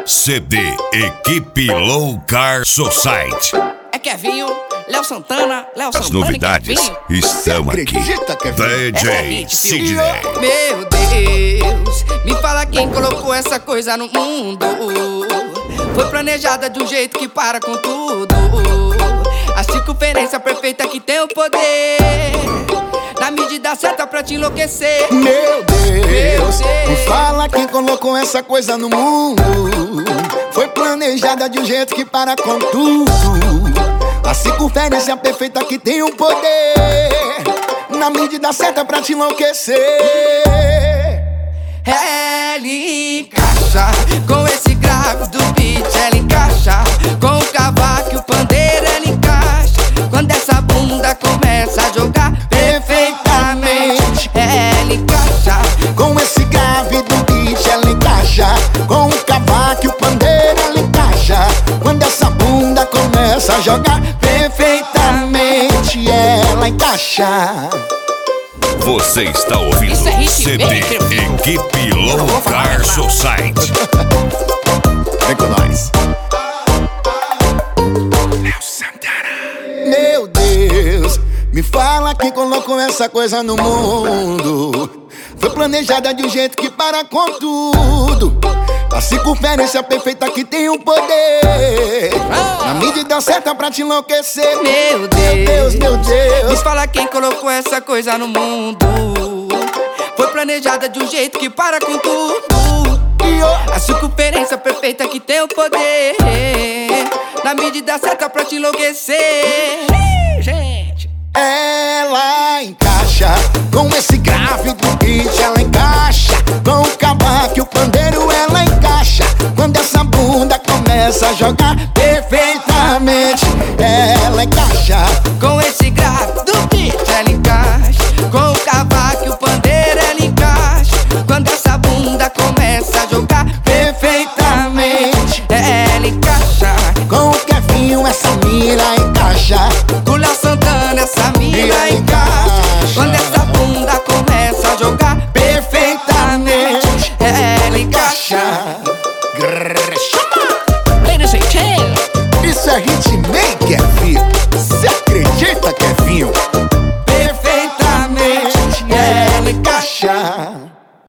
CD Equipe Low Car Society. É Kevinho, Léo Santana, As novidades estão aqui. DJ Sidney. Meu Deus, me fala quem colocou essa coisa no mundo. Foi planejada de um jeito que para com tudo. A circunferência perfeita que tem o poder, na medida certa pra te enlouquecer. Meu Deus, me fala quem colocou essa coisa no mundo. Foi planejada de um jeito que para com tudo. A circunferência perfeita que tem o poder, na medida certa pra te enlouquecer. Ela encaixa com esse grave do beat, ela encaixa com o cavaco e o pandeiro, ela encaixa quando essa bunda começa a jogar perfeitamente. Ela encaixa com esse grave do beat, ela encaixa com o cavaco e o pandeiro, ela encaixa quando essa bunda começa a jogar perfeitamente. Ela encaixa. Você está ouvindo CD Equipe Low Car Society. Vem com nós. Léo Santana. Meu Deus, me fala quem colocou essa coisa no mundo. Foi planejada de um jeito que para com tudo. A circunferência perfeita que tem o poder, na medida certa pra te enlouquecer. Meu Deus, meu Deus. Me fala quem colocou essa coisa no mundo. Foi planejada de um jeito que para com tudo. A circunferência perfeita que tem o poder, na medida certa pra te enlouquecer. Gente, ela encaixa com esse grave do